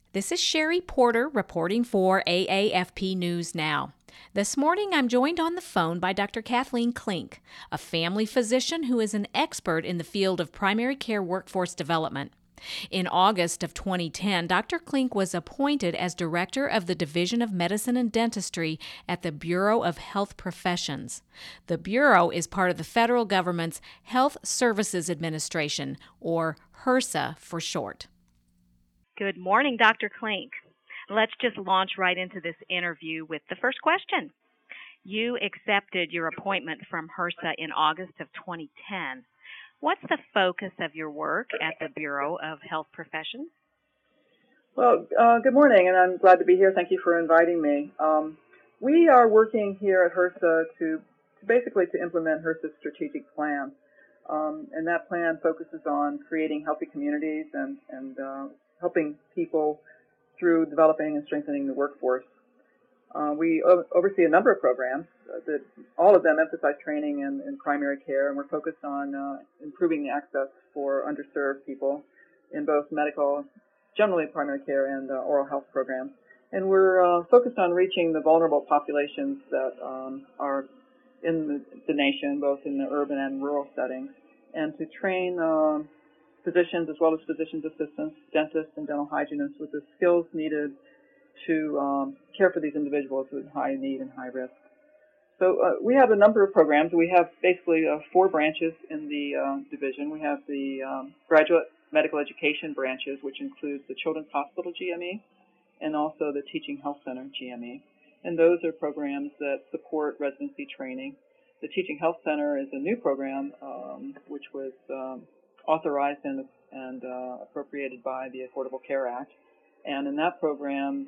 This is Sherry Porter reporting for AAFP News Now. This morning I'm joined on the phone by Dr. Kathleen Klink, a family physician who is an expert in the field of primary care workforce development. In August of 2010, Dr. Klink was appointed as Director of the Division of Medicine and Dentistry at the Bureau of Health Professions. The Bureau is part of the federal government's Health Services Administration, or HRSA for short. Good morning, Dr. Klink. Let's just launch right into this interview with the first question. You accepted your appointment from HRSA in August of 2010. What's the focus of your work at the Bureau of Health Professions? Well, good morning, and I'm glad to be here. Thank you for inviting me. We are working here at HRSA to implement HRSA's strategic plan, and that plan focuses on creating healthy communities and helping people through developing and strengthening the workforce. We oversee a number of programs that all of them emphasize training in primary care, and we're focused on improving the access for underserved people in both medical, generally primary care, and oral health programs. And we're focused on reaching the vulnerable populations that are in the nation, both in the urban and rural settings, and to train physicians as well as physician's assistants, dentists, and dental hygienists with the skills needed to care for these individuals with high need and high risk. So we have a number of programs. We have basically 4 branches in the division. We have the graduate medical education branches, which includes the Children's Hospital GME and also the Teaching Health Center GME. And those are programs that support residency training. The Teaching Health Center is a new program which was authorized and appropriated by the Affordable Care Act. And in that program,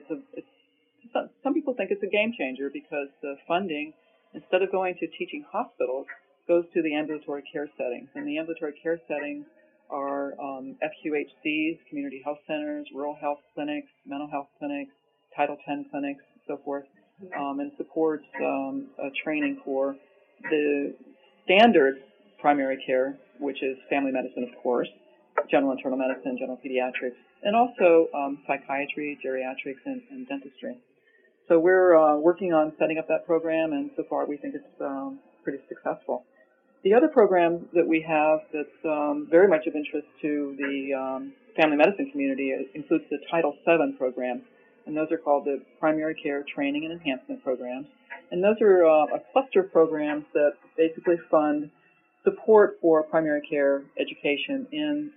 some people think it's a game changer because the funding, instead of going to teaching hospitals, goes to the ambulatory care settings. And the ambulatory care settings are FQHCs, community health centers, rural health clinics, mental health clinics, Title X clinics, so forth, and supports training for the standard primary care, which is family medicine, of course, general internal medicine, general pediatrics, and also psychiatry, geriatrics, and dentistry. So we're working on setting up that program, and so far we think it's pretty successful. The other program that we have that's very much of interest to the family medicine community includes the Title VII program, and those are called the Primary Care Training and Enhancement Programs. And those are a cluster of programs that basically fund support for primary care education in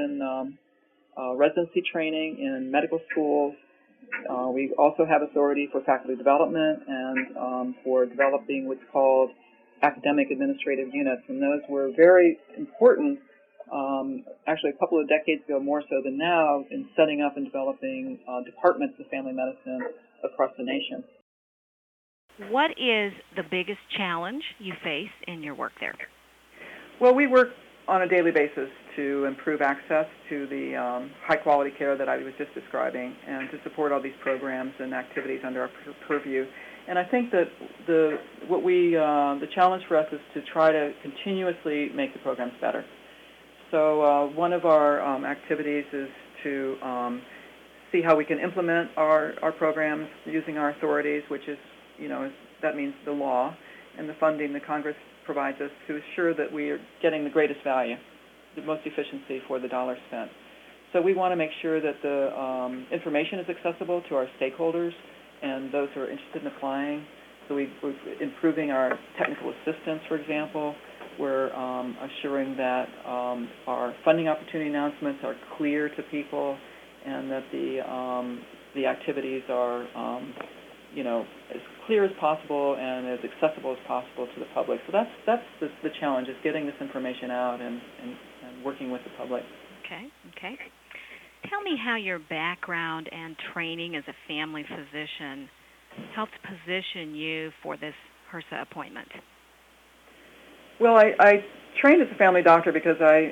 residency training in medical schools. We also have authority for faculty development and for developing what's called academic administrative units, and those were very important, actually a couple of decades ago more so than now, in setting up and developing departments of family medicine across the nation. What is the biggest challenge you face in your work there? Well, we work on a daily basis to improve access to the high-quality care that I was just describing and to support all these programs and activities under our purview. And I think that the challenge for us is to try to continuously make the programs better. So one of our activities is to see how we can implement our programs using our authorities, which is, that means the law and the funding the Congress provides us to assure that we are getting the greatest value, the most efficiency for the dollar spent. So we want to make sure that the information is accessible to our stakeholders and those who are interested in applying. So we're improving our technical assistance, for example. We're assuring that our funding opportunity announcements are clear to people and that the activities are, as clear as possible and as accessible as possible to the public. So that's the challenge, is getting this information out and working with the public. Okay. Tell me how your background and training as a family physician helped position you for this HRSA appointment. Well, I trained as a family doctor because I